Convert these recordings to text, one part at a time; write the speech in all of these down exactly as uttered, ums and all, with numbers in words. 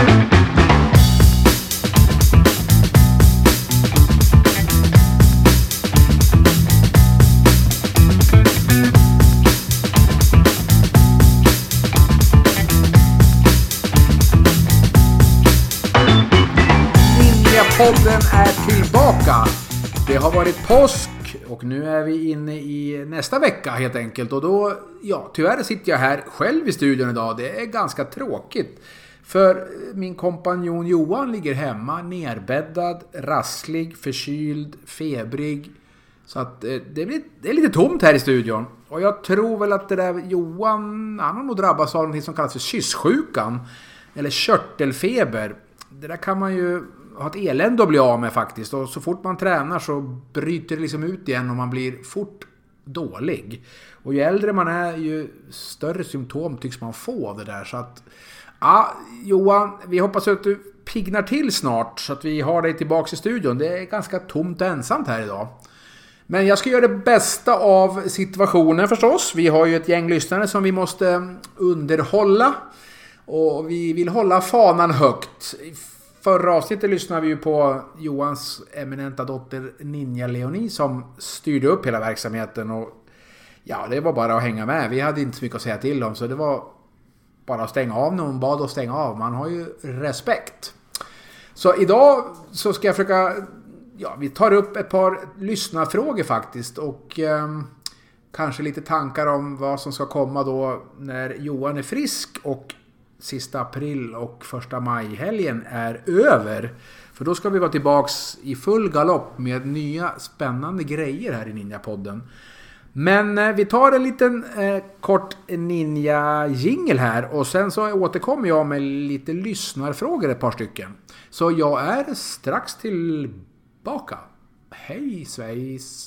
Podden är tillbaka. Det har varit påsk och nu är vi inne i nästa vecka helt enkelt. Och då, ja, tyvärr sitter jag här själv i studion idag. Det är ganska tråkigt. För min kompanjon Johan ligger hemma, nerbäddad, rasslig, förkyld, febrig. Så att det är, det är lite tomt här i studion. Och jag tror väl att det där Johan, han har nog drabbats av något som kallas för kysssjukan. Eller körtelfeber. Det där kan man ju ha ett elände att bli av med faktiskt. Och så fort man tränar så bryter det liksom ut igen och man blir fort dålig. Och ju äldre man är, ju större symptom tycks man få av det där. Så att, ja, Johan, vi hoppas att du pignar till snart så att vi har dig tillbaka i studion. Det är ganska tomt och ensamt här idag. Men jag ska göra det bästa av situationen förstås. Vi har ju ett gäng lyssnare som vi måste underhålla. Och vi vill hålla fanan högt. Förra avsnittet lyssnade vi ju på Johans eminenta dotter Ninja Leonie som styrde upp hela verksamheten. Och ja, det var bara att hänga med. Vi hade inte så mycket att säga till om, så det var bara att stänga av när hon bad att stänga av. Man har ju respekt. Så idag så ska jag försöka... Ja, vi tar upp ett par lyssnarfrågor faktiskt. Och eh, kanske lite tankar om vad som ska komma då när Johan är frisk och sista april och första maj-helgen är över. För då ska vi vara tillbaks i full galopp med nya spännande grejer här i Ninja-podden. Men eh, vi tar en liten eh, kort Ninja-jingle här och sen så återkommer jag med lite lyssnarfrågor, ett par stycken. Så jag är strax tillbaka. Hej svejs!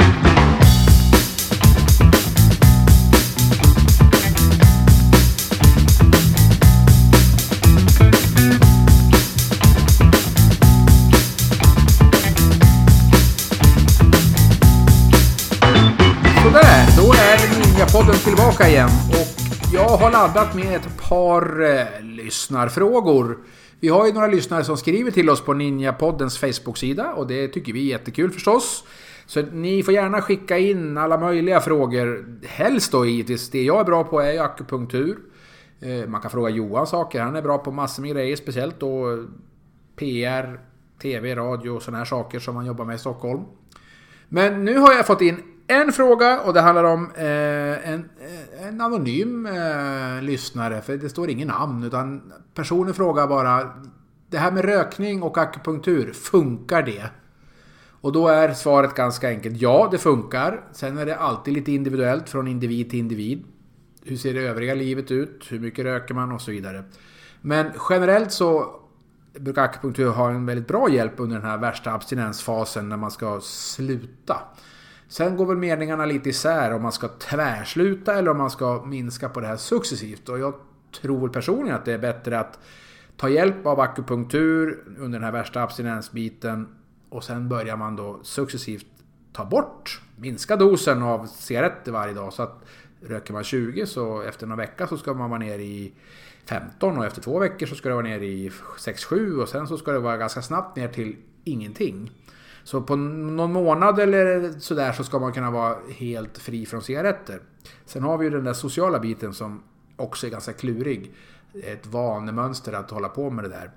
Sådär, då är Ninja-podden tillbaka igen och jag har laddat med ett par eh, lyssnarfrågor. Vi har ju några lyssnare som skriver till oss på Ninja-poddens Facebook-sida och det tycker vi är jättekul förstås. Så ni får gärna skicka in alla möjliga frågor, helst då givetvis. Det jag är bra på är akupunktur. Eh, man kan fråga Johan saker, han är bra på massor med grejer, speciellt då P R, tv, radio och sådana här saker som man jobbar med i Stockholm. Men nu har jag fått in en fråga och det handlar om eh, en, en anonym eh, lyssnare, för det står ingen namn utan personen frågar bara: det här med rökning och akupunktur, funkar det? Och då är svaret ganska enkelt: ja, det funkar. Sen är det alltid lite individuellt från individ till individ. Hur ser det övriga livet ut? Hur mycket röker man och så vidare. Men generellt så brukar akupunktur ha en väldigt bra hjälp under den här värsta abstinensfasen när man ska sluta. Sen går väl meningarna lite isär om man ska tvärsluta eller om man ska minska på det här successivt. Och jag tror personligen att det är bättre att ta hjälp av akupunktur under den här värsta abstinensbiten. Och sen börjar man då successivt ta bort, minska dosen av cigaretter varje dag. Så att röker man tjugo så efter några veckor så ska man vara ner i femton. Och efter två veckor så ska det vara ner i sex sju. Och sen så ska det vara ganska snabbt ner till ingenting. Så på någon månad eller sådär så ska man kunna vara helt fri från cigaretter. Sen har vi ju den där sociala biten som också är ganska klurig. Ett vanemönster att hålla på med det där.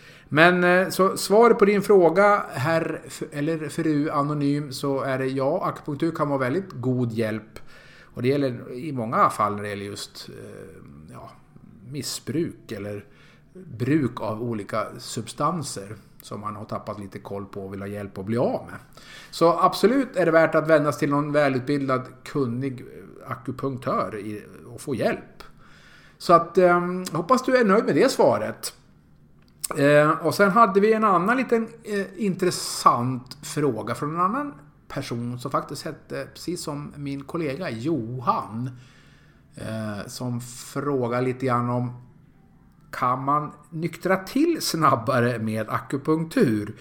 Men så svaret på din fråga, herr eller fru anonym, så är det ja, akupunktur kan vara väldigt god hjälp. Och det gäller i många fall när det gäller just ja, missbruk eller bruk av olika substanser som man har tappat lite koll på och vill ha hjälp att bli av med. Så absolut är det värt att vända sig till någon välutbildad, kunnig akupunktör och få hjälp. Så att eh, hoppas du är nöjd med det svaret. Eh, och sen hade vi en annan liten eh, intressant fråga från en annan person som faktiskt hette precis som min kollega Johan. Eh, som frågar lite grann om: kan man nyktra till snabbare med akupunktur?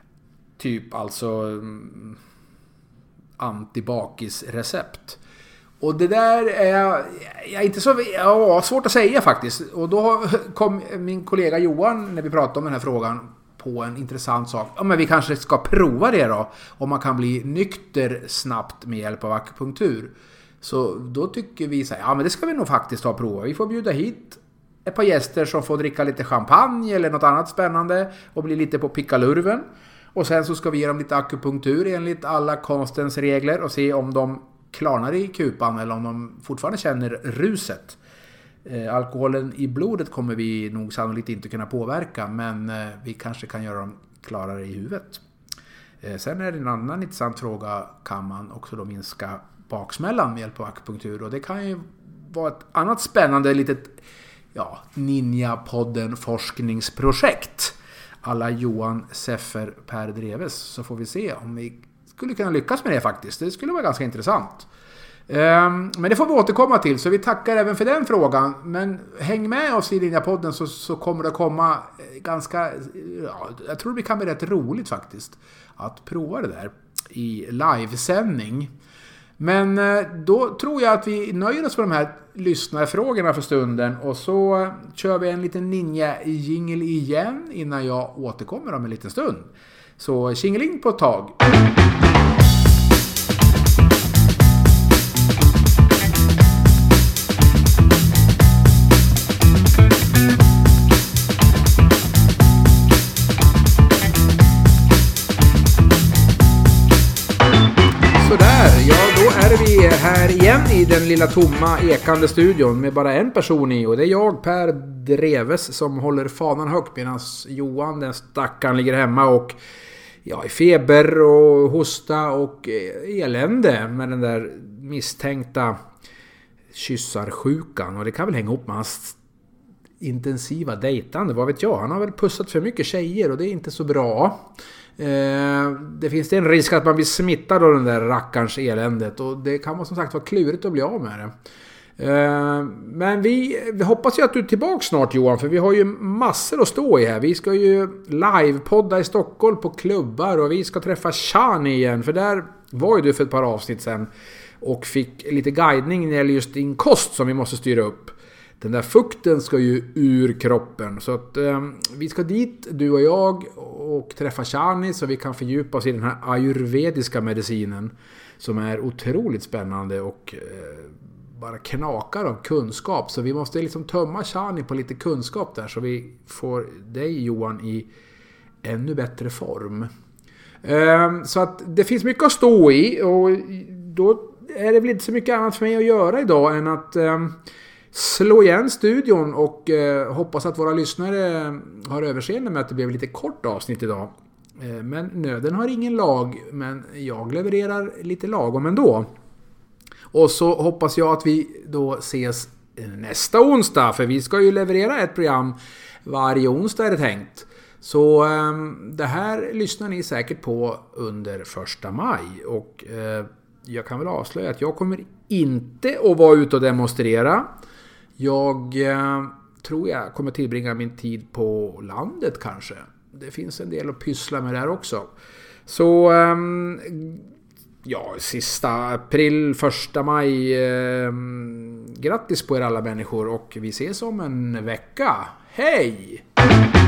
Typ alltså antibakisrecept. Och det där är jag inte så ja, svårt att säga faktiskt. Och då kom min kollega Johan när vi pratade om den här frågan på en intressant sak. Ja, men vi kanske ska prova det då. Om man kan bli nykter snabbt med hjälp av akupunktur. Så då tycker vi så här, ja men det ska vi nog faktiskt ta och prova. Vi får bjuda hit ett par gäster som får dricka lite champagne eller något annat spännande och bli lite på pickalurven. Och sen så ska vi ge dem lite akupunktur enligt alla konstens regler och se om de klarnar i kupan eller om de fortfarande känner ruset. Eh, alkoholen i blodet kommer vi nog sannolikt inte kunna påverka, men eh, vi kanske kan göra dem klarare i huvudet. Eh, sen är det en annan intressant fråga, kan man också då minska baksmällan med hjälp av akupunktur? Och det kan ju vara ett annat spännande litet ja, Ninja-podden forskningsprojekt. Alla Johan Seffer Per Dreves, så får vi se om vi skulle kunna lyckas med det faktiskt. Det skulle vara ganska intressant. Um, men det får vi återkomma till, så vi tackar även för den frågan. Men häng med oss i Ninja-podden så, så kommer det komma ganska, ja, jag tror det kan bli rätt roligt faktiskt att prova det där i livesändning. Men då tror jag att vi nöjer oss med de här lyssnarfrågorna för stunden. Och så kör vi en liten ninja-jingle igen innan jag återkommer om en liten stund. Så tjingeling på ett tag. Vi är här igen i den lilla tomma ekande studion med bara en person i, och det är jag, Per Dreves, som håller fanan högt medan Johan, den stackaren, ligger hemma och ja, i feber och hosta och elände med den där misstänkta kyssarsjukan. Och det kan väl hänga upp med hans intensiva dejtande, vad vet jag. Han har väl pussat för mycket tjejer och det är inte så bra. Det finns en risk att man blir smittad av den där rackarns eländet, och det kan vara som sagt vara klurigt att bli av med det. Men vi, vi hoppas ju att du är tillbaka snart, Johan, för vi har ju massor att stå i här. Vi ska ju livepodda i Stockholm på klubbar och vi ska träffa Shani igen, för där var ju du för ett par avsnitt sedan och fick lite guidning när det gäller just din kost som vi måste styra upp. Den där fukten ska ju ur kroppen. Så att eh, vi ska dit, du och jag, och träffa Shani så vi kan fördjupa oss i den här ayurvediska medicinen som är otroligt spännande och eh, bara knakar av kunskap. Så vi måste liksom tömma Shani på lite kunskap där så vi får dig, Johan, i ännu bättre form. Eh, så att det finns mycket att stå i, och då är det väl inte så mycket annat för mig att göra idag än att Eh, slå igen studion och eh, hoppas att våra lyssnare har överseende med att det blev lite kort avsnitt idag. Eh, men nöden har ingen lag, men jag levererar lite lagom ändå. Och så hoppas jag att vi då ses nästa onsdag, för vi ska ju leverera ett program varje onsdag är det tänkt. Så eh, det här lyssnar ni säkert på under första maj, och eh, jag kan väl avslöja att jag kommer inte att vara ute och demonstrera. Jag eh, tror jag kommer tillbringa min tid på landet kanske. Det finns en del att pyssla med där också. Så eh, ja, sista april, första maj. Eh, grattis på er alla människor, och vi ses om en vecka. Hej!